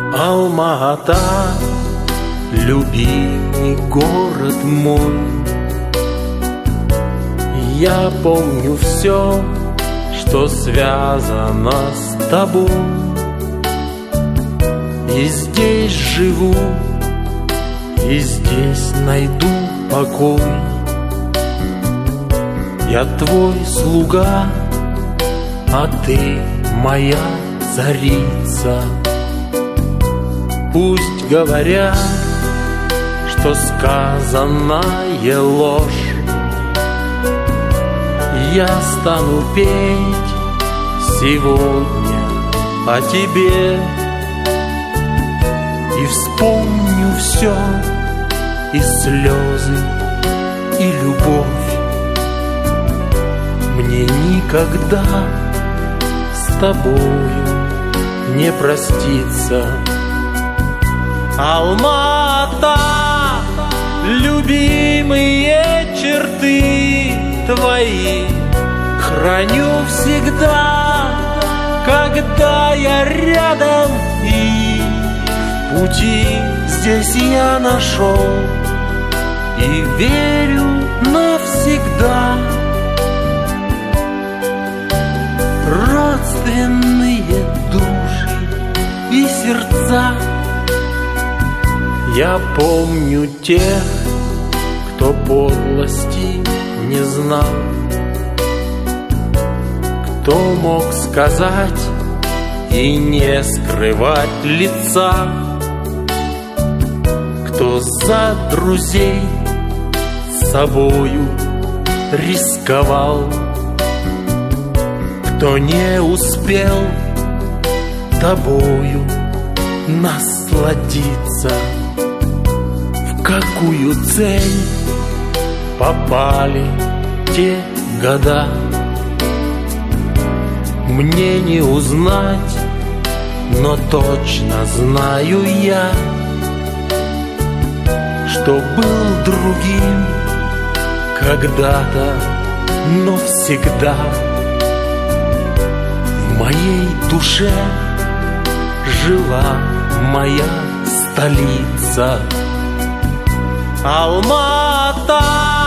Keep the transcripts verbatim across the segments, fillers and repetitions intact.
Алма-Ата, любимый город мой, я помню все, что связано с тобой. И здесь живу, и здесь найду покой. Я твой слуга, а ты моя царица. Пусть говорят, что сказанная ложь, я стану петь сегодня о тебе. И вспомню все, и слезы, и любовь. Мне никогда с тобою не проститься. Алма-Ата, любимые черты твои храню всегда, когда я рядом, и в пути здесь я нашел, и верю навсегда. Родственные души и сердца, я помню тех, кто подлости не знал, кто мог сказать и не скрывать лица, кто за друзей собою рисковал, кто не успел тобою насладиться. В какую цель попали те года, мне не узнать, но точно знаю я, что был другим когда-то, но всегда в моей душе жила моя столица. Алма-Ата,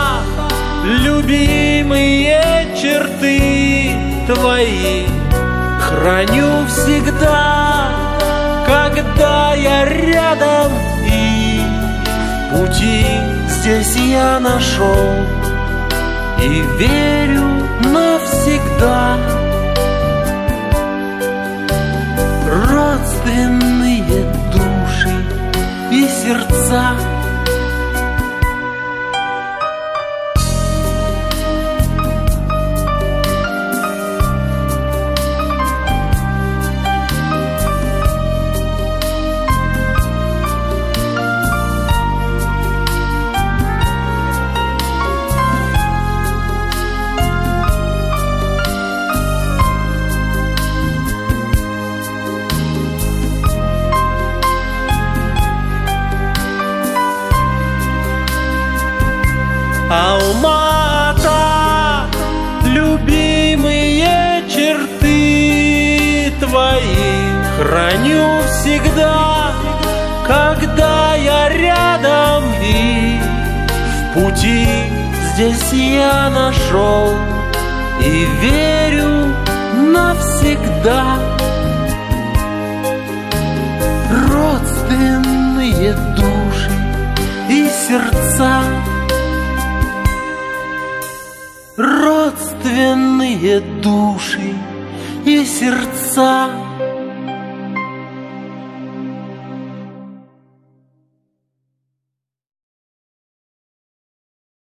любимые черты твои храню всегда, когда я рядом, и в пути здесь я нашел, и верю навсегда. Родственные души и сердца, Алма-Ата, любимые черты твои храню всегда, когда я рядом, и в пути здесь я нашел, и верю навсегда. Родственные души и сердца, родственные души и сердца.